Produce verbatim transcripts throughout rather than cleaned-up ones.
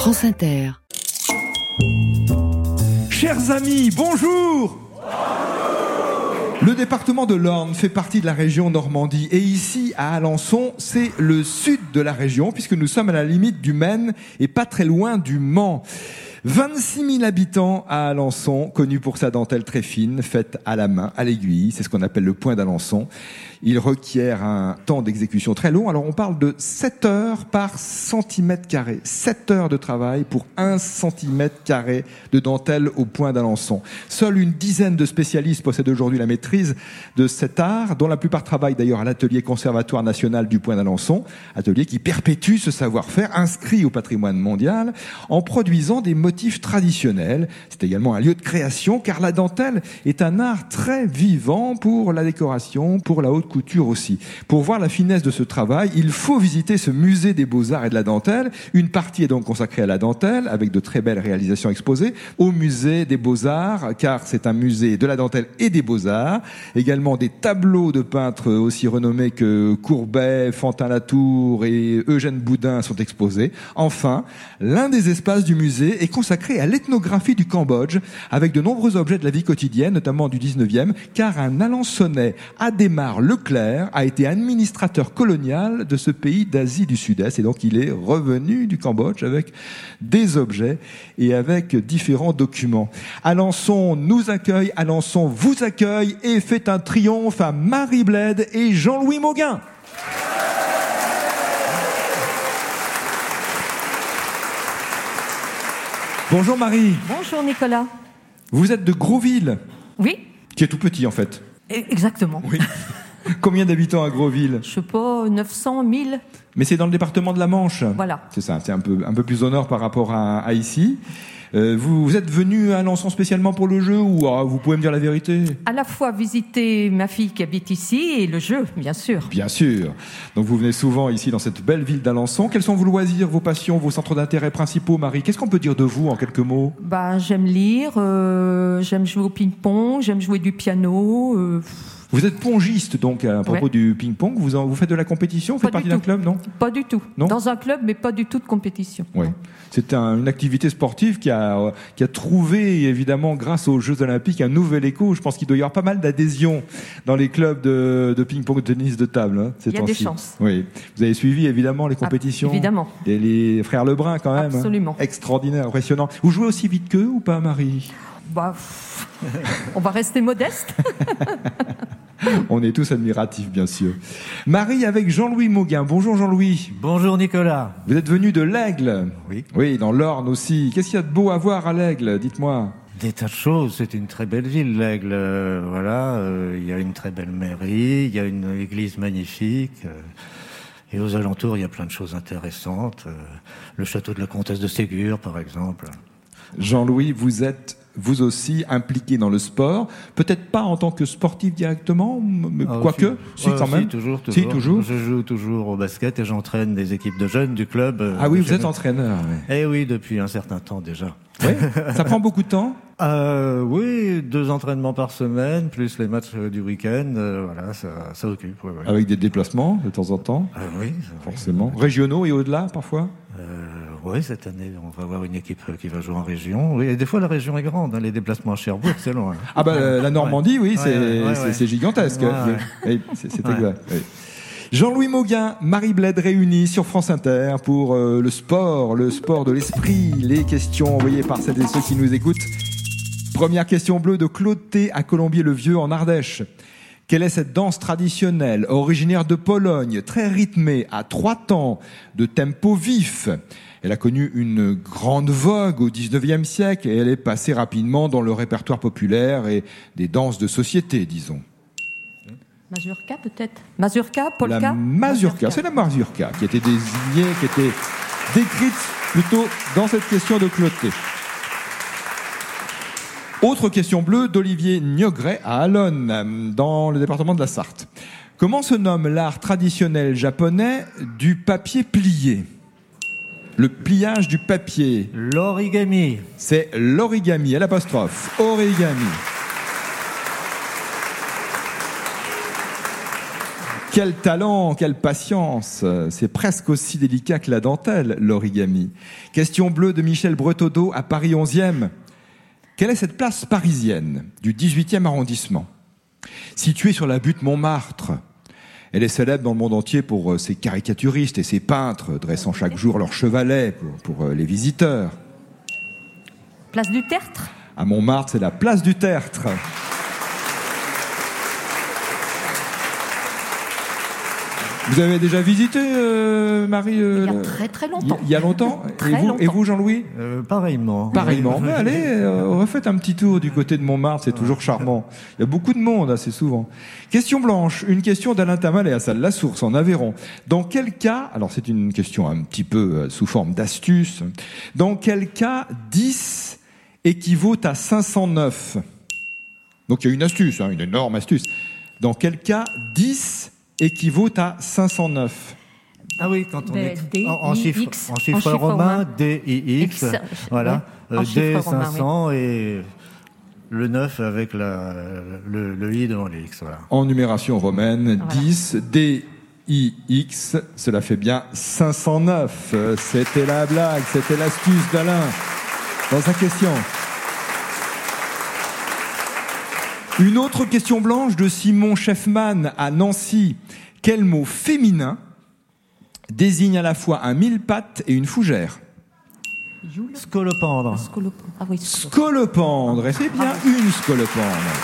France Inter. Chers amis, bonjour. Le département de l'Orne fait partie de la région Normandie et ici, à Alençon, c'est le sud de la région puisque nous sommes à la limite du Maine et pas très loin du Mans. vingt-six mille habitants à Alençon, connu pour sa dentelle très fine, faite à la main, à l'aiguille. C'est ce qu'on appelle le point d'Alençon. Il requiert un temps d'exécution très long. Alors on parle de sept heures par centimètre carré. sept heures de travail pour un centimètre carré de dentelle au point d'Alençon. Seule une dizaine de spécialistes possèdent aujourd'hui la maîtrise de cet art, dont la plupart travaillent d'ailleurs à l'atelier Conservatoire National du Point d'Alençon, atelier qui perpétue ce savoir-faire inscrit au patrimoine mondial en produisant des motifs traditionnels. C'est également un lieu de création car la dentelle est un art très vivant pour la décoration, pour la haute couture aussi. Pour voir la finesse de ce travail, il faut visiter ce musée des beaux-arts et de la dentelle. Une partie est donc consacrée à la dentelle, avec de très belles réalisations exposées, au musée des beaux-arts, car c'est un musée de la dentelle et des beaux-arts. Également des tableaux de peintres aussi renommés que Courbet, Fantin-Latour et Eugène Boudin sont exposés. Enfin, l'un des espaces du musée est consacré à l'ethnographie du Cambodge, avec de nombreux objets de la vie quotidienne, notamment du dix-neuvième, car un Alençonnais, Adhémar Leclerc, a été administrateur colonial de ce pays d'Asie du Sud-Est, et donc il est revenu du Cambodge avec des objets et avec différents documents. Alençon nous accueille, Alençon vous accueille et fait un triomphe à Marie Bled et Jean-Louis Mauguin. Bonjour Marie. Bonjour Nicolas. Vous êtes de Grosville. Oui. Qui est tout petit en fait. Exactement. Oui. Combien d'habitants à Grosville ? Je sais pas, neuf cents, mille. Mais c'est dans le département de la Manche. Voilà. C'est ça, c'est un peu, un peu plus au nord par rapport à, à ici. Euh, vous, vous êtes venu à Alençon spécialement pour le jeu ou ah, vous pouvez me dire la vérité ? À la fois visiter ma fille qui habite ici et le jeu, bien sûr. Bien sûr. Donc vous venez souvent ici dans cette belle ville d'Alençon. Quels sont vos loisirs, vos passions, vos centres d'intérêt principaux, Marie ? Qu'est-ce qu'on peut dire de vous en quelques mots ? Bah, j'aime lire, euh, j'aime jouer au ping-pong, j'aime jouer du piano. Euh... Vous êtes pongiste, donc, à propos ouais. du ping-pong. Vous, en, vous faites de la compétition ? Vous faites pas partie d'un club, non ? Pas du tout. Non ? Dans un club, mais pas du tout de compétition. Oui. C'est un, une activité sportive qui a, qui a trouvé, évidemment, grâce aux Jeux Olympiques, un nouvel écho. Je pense qu'il doit y avoir pas mal d'adhésions dans les clubs de, de ping-pong, de tennis de table. Hein, Il y a des chances. Oui. Vous avez suivi, évidemment, les compétitions. Ah, évidemment. Et les frères Lebrun, quand même. Absolument. Hein. Extraordinaire, impressionnant. Vous jouez aussi vite qu'eux ou pas, Marie ? Bah, on va rester modeste. On est tous admiratifs, bien sûr. Marie avec Jean-Louis Mauguin. Bonjour Jean-Louis. Bonjour Nicolas. Vous êtes venu de l'Aigle. Oui. Oui, dans l'Orne aussi. Qu'est-ce qu'il y a de beau à voir à l'Aigle ? Dites-moi. Des tas de choses. C'est une très belle ville, l'Aigle. Euh, voilà. Euh, il y a une très belle mairie. Il y a une église magnifique. Euh, et aux alentours, il y a plein de choses intéressantes. Euh, le château de la comtesse de Ségur, par exemple. Jean-Louis, vous êtes vous aussi impliqué dans le sport, peut-être pas en tant que sportif directement, mais ah, quoique, si, si ouais, quand même. Si, toujours, toujours. Si, toujours. Je joue toujours au basket et j'entraîne des équipes de jeunes du club. Ah oui, vous êtes entraîneur. Oui. Eh oui, depuis un certain temps déjà. Oui. Ça prend beaucoup de temps ? Euh, oui, deux entraînements par semaine, plus les matchs du week-end, euh, voilà, ça, ça occupe. Ouais, ouais. Avec des déplacements de temps en temps ? euh, Oui, forcément. Oui. Régionaux et au-delà, parfois ? euh, Oui, cette année, on va avoir une équipe qui va jouer en région. Oui, et des fois, la région est grande, hein, les déplacements à Cherbourg, c'est loin. Ah bah, la Normandie, oui, c'est, ouais, ouais, c'est, ouais. c'est gigantesque. Ouais, oui. ouais. Oui, c'est, c'est exact. Oui. Jean-Louis Mauguin, Marie Bled réunis sur France Inter pour euh, le sport, le sport de l'esprit, les questions envoyées par celles et ceux qui nous écoutent. Première question bleue de Claude T à Colombier-le-Vieux en Ardèche. Quelle est cette danse traditionnelle, originaire de Pologne, très rythmée, à trois temps, de tempo vif ? Elle a connu une grande vogue au dix-neuvième siècle et elle est passée rapidement dans le répertoire populaire et des danses de société, disons. Mazurka peut-être. Mazurka, polka. La mazurka, c'est la mazurka qui était désignée, qui était décrite plutôt dans cette question de Claude T. Autre question bleue d'Olivier Niogret à Alonne, dans le département de la Sarthe. Comment se nomme l'art traditionnel japonais du papier plié ? Le pliage du papier. L'origami. C'est l'origami, à l'apostrophe. Origami. Quel talent, quelle patience. C'est presque aussi délicat que la dentelle, l'origami. Question bleue de Michel Bretodeau à Paris onzième. Quelle est cette place parisienne du dix-huitième arrondissement ? Située sur la butte Montmartre. Elle est célèbre dans le monde entier pour ses caricaturistes et ses peintres dressant chaque jour leur chevalet pour, pour les visiteurs. Place du Tertre ? À Montmartre, c'est la place du Tertre. Vous avez déjà visité, euh, Marie euh, Il y a très très longtemps. Il y a longtemps. Très et, vous, longtemps. et vous, Jean-Louis ? euh, Pareillement. Pareillement. Oui. Mais allez, euh, refaites un petit tour du côté de Montmartre, c'est toujours charmant. Il y a beaucoup de monde, assez souvent. Question blanche, une question d'Alain Tamal et Hassan Lasource en Aveyron. Dans quel cas, alors c'est une question un petit peu euh, sous forme d'astuce, dans quel cas dix équivaut à cinq cent neuf ? Donc il y a une astuce, hein, une énorme astuce. Dans quel cas dix équivaut à cinq cent neuf. Ah oui, quand on D, est D, en, en, I, chiffre, X, en chiffre en chiffre romain, romain. D, I, X, X, voilà, ouais, en euh, chiffre D romain, cinq cents et le neuf avec la, le, le I devant les X. Voilà. En numération romaine, Voilà. dix, D, I, X, cela fait bien cinq cent neuf. C'était la blague, c'était l'astuce d'Alain dans sa question. Une autre question blanche de Simon Scheffman à Nancy. Quel mot féminin désigne à la fois un mille-pattes et une fougère ? Youle. Scolopendre. Scolop- Ah oui, Scolopendre, et c'est bien une scolopendre.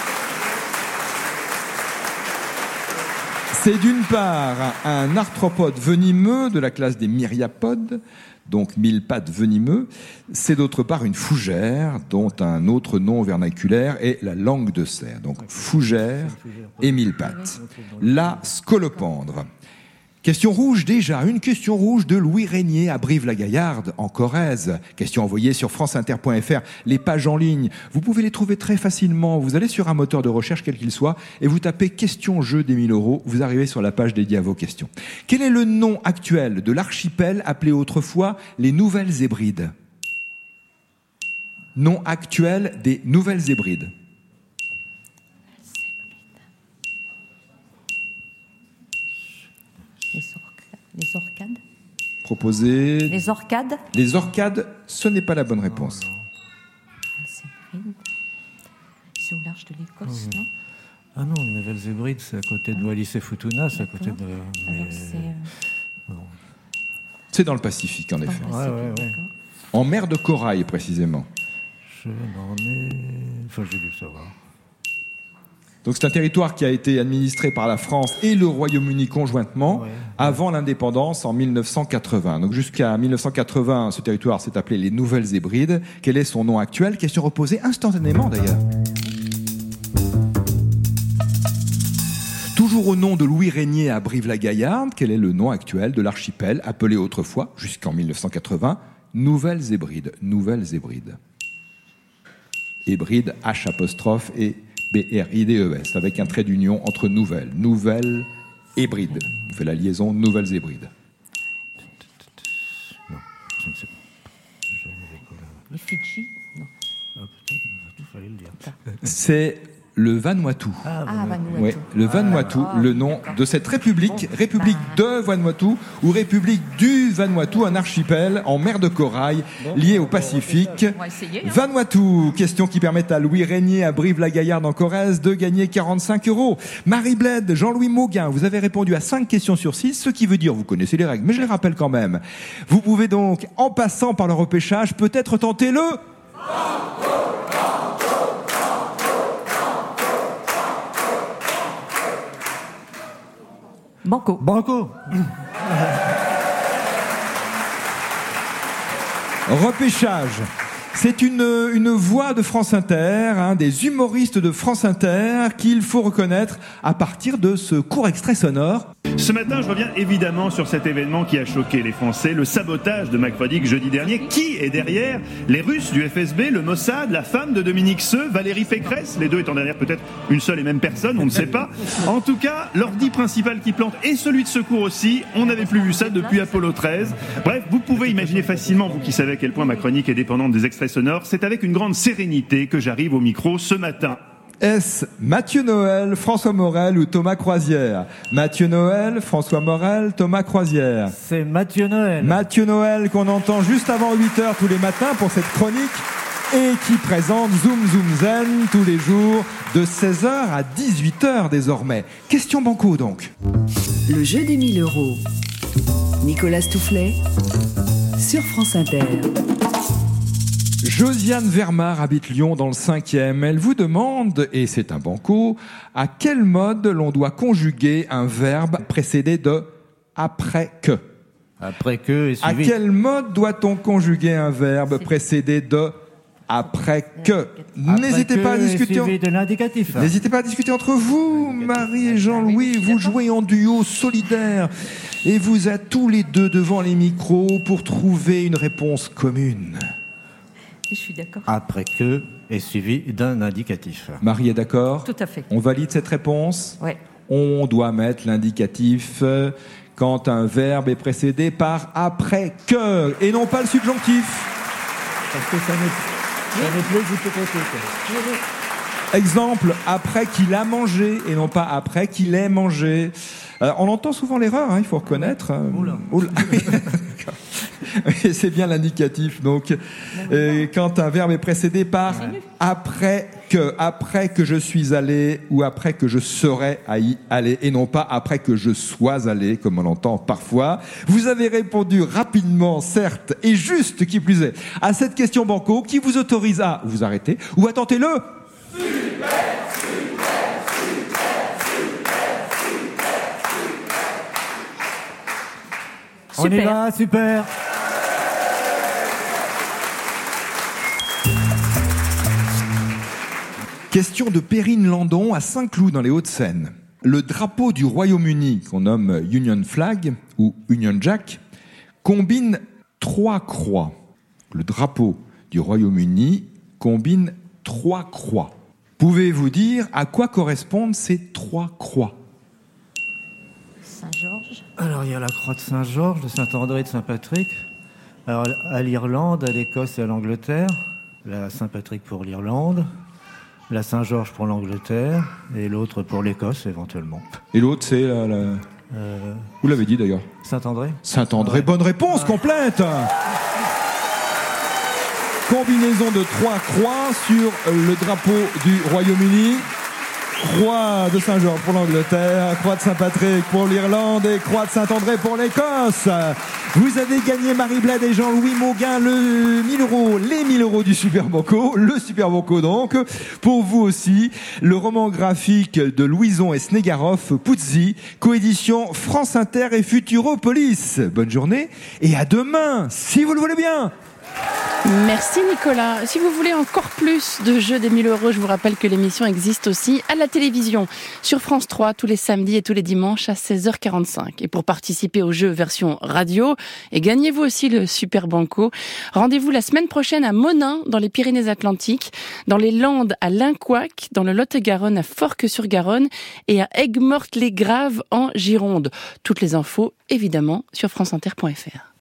C'est d'une part un arthropode venimeux de la classe des myriapodes, donc mille pattes venimeux. C'est d'autre part une fougère, dont un autre nom vernaculaire est la langue de cerf. Donc fougère et mille pattes. La scolopendre. Question rouge déjà, une question rouge de Louis Régnier à Brive-la-Gaillarde, en Corrèze. Question envoyée sur franceinter point f r, les pages en ligne. Vous pouvez les trouver très facilement. Vous allez sur un moteur de recherche, quel qu'il soit, et vous tapez « Question jeu des mille euros ». Vous arrivez sur la page dédiée à vos questions. Quel est le nom actuel de l'archipel appelé autrefois les Nouvelles Hébrides ? Nom actuel des Nouvelles Hébrides. Les, orca- les orcades. Proposé. Les orcades. Les Orcades, ce n'est pas la bonne réponse. C'est bride. C'est au large de l'Écosse, non ? Ah non, les Nouvelles Hébrides, c'est à côté de Wallis et Futuna, c'est à côté de... mais- Alors c'est euh, C'est dans le Pacifique, en dans le effet. Pacifique, Ouais, ouais, ouais. d'accord. En mer de Corail, précisément. Je n'en ai... Enfin, j'ai dû le savoir. Donc c'est un territoire qui a été administré par la France et le Royaume-Uni conjointement Ouais. avant l'indépendance en mille neuf cent quatre-vingts. Donc jusqu'à mille neuf cent quatre-vingts, ce territoire s'est appelé les Nouvelles Hébrides. Quel est son nom actuel ? Question reposée instantanément d'ailleurs. Toujours au nom de Louis Régnier à Brive-la-Gaillarde, quel est le nom actuel de l'archipel appelé autrefois, jusqu'en mille neuf cent quatre-vingts, Nouvelles Hébrides. Nouvelles Hébrides. Hébrides, H apostrophe et B R I D E S, avec un trait d'union entre nouvelles. Nouvelles Hébrides. On fait la liaison Nouvelles Hébrides. Non, je ne sais pas. Je n'avais pas la- Les Fidji. Non. Ah, peut-être, il fallait le dire. C'est le Vanuatu. Ah, Vanuatu. Oui, le Vanuatu, Ah, le nom d'accord. de cette république, république de Vanuatu ou république du Vanuatu, un archipel en mer de corail lié au Pacifique. On va essayer. Hein. Vanuatu, question qui permet à Louis Régnier à Brive-la-Gaillarde en Corrèze de gagner quarante-cinq euros. Marie Bled, Jean-Louis Mauguin, vous avez répondu à cinq questions sur six, ce qui veut dire, vous connaissez les règles, mais je les rappelle quand même. Vous pouvez donc, en passant par le repêchage, peut-être tenter le... Banco. Banco. Repêchage. C'est une, une voix de France Inter, hein, des humoristes de France Inter qu'il faut reconnaître à partir de ce court extrait sonore. Ce matin, je reviens évidemment sur cet événement qui a choqué les Français, le sabotage de Macrodic jeudi dernier. Qui est derrière ? Les Russes du F S B, le Mossad, la femme de Dominique Seux, Valérie Pécresse, les deux étant derrière peut-être une seule et même personne, on ne sait pas. En tout cas, l'ordi principal qui plante et celui de secours aussi, on n'avait plus vu ça depuis Apollo treize. Bref, vous pouvez imaginer facilement, vous qui savez à quel point ma chronique est dépendante des extraits sonores, c'est avec une grande sérénité que j'arrive au micro ce matin. Est-ce Mathieu Noël, François Morel ou Thomas Croisière? Mathieu Noël, François Morel, Thomas Croisière. C'est Mathieu Noël. Mathieu Noël qu'on entend juste avant huit heures tous les matins pour cette chronique et qui présente Zoom Zoom Zen tous les jours de seize heures à dix-huit heures désormais. Question banco donc. Le jeu des mille euros. Nicolas Stoufflet sur France Inter. Josiane Vermar habite Lyon dans le cinquième. Elle vous demande, et c'est un banco, à quel mode l'on doit conjuguer un verbe précédé de « après que ». Après que et À suivi. quel mode doit-on conjuguer un verbe précédé de « après que ». Après N'hésitez que pas à et discuter. en- suivi de l'indicatif. N'hésitez pas à discuter entre vous, Marie et Jean-Louis. Vous jouez en duo solidaire et vous êtes tous les deux devant les micros pour trouver une réponse commune. Je suis d'accord. Après que est suivi d'un indicatif. Marie est d'accord? Tout à fait. On valide cette réponse? Ouais. On doit mettre l'indicatif euh, quand un verbe est précédé par après que et non pas le subjonctif. Parce que ça n'est, ça n'est plus hypothétique. Exemple, après qu'il a mangé et non pas après qu'il ait mangé. Euh, on entend souvent l'erreur, hein, il faut reconnaître. Oula. Oula. Oui, c'est bien l'indicatif. Donc, euh, quand un verbe est précédé par après que, après que je suis allé ou après que je serai à y aller et non pas après que je sois allé, comme on l'entend parfois. Vous avez répondu rapidement, certes, et juste, qui plus est, à cette question banco qui vous autorise à vous arrêter ou à tenter le On y va, super. Question de Perrine Landon à Saint-Cloud dans les Hauts-de-Seine. Le drapeau du Royaume-Uni, qu'on nomme Union Flag ou Union Jack, combine trois croix. Le drapeau du Royaume-Uni combine trois croix. Pouvez-vous dire à quoi correspondent ces trois croix? Saint-Georges. Alors, il y a la croix de Saint-Georges, de Saint-André et de Saint-Patrick. Alors, à l'Irlande, à l'Écosse et à l'Angleterre. La Saint-Patrick pour l'Irlande. La Saint-Georges pour l'Angleterre. Et l'autre pour l'Écosse, éventuellement. Et l'autre, c'est la, la... Euh, Vous l'avez dit d'ailleurs. Saint-André. Saint-André, Ouais. bonne réponse, complète. Combinaison de trois croix sur le drapeau du Royaume-Uni. Croix de Saint-Georges pour l'Angleterre, croix de Saint-Patrick pour l'Irlande et croix de Saint-André pour l'Écosse. Vous avez gagné, Marie Bled et Jean-Louis Mauguin, le mille euros, les mille euros du Super Banco, le Super Banco donc. Pour vous aussi, le roman graphique de Louison et Snegarov, Puzzi, coédition France Inter et Futuropolis. Bonne journée et à demain, si vous le voulez bien. Merci Nicolas. Si vous voulez encore plus de jeux des mille euros, je vous rappelle que l'émission existe aussi à la télévision, sur France trois, tous les samedis et tous les dimanches à seize heures quarante-cinq. Et pour participer au jeu version radio, et gagnez vous aussi le Super Banco, rendez-vous la semaine prochaine à Monin, dans les Pyrénées-Atlantiques, dans les Landes à Linquac, dans le Lot-et-Garonne à Forques-sur-Garonne et à Aigues-Mortes-les-Graves en Gironde. Toutes les infos, évidemment, sur franceinter point f r.